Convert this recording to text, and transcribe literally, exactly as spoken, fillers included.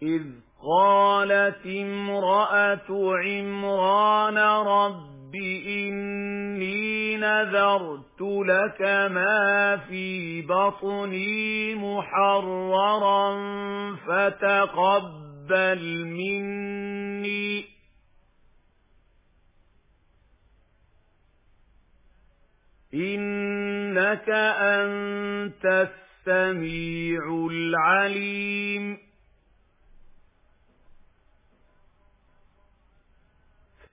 إذ قالت امرأة عمران رب إني نذرت لك ما في بطني محررا فتقبل مني إنك أنت السميع العليم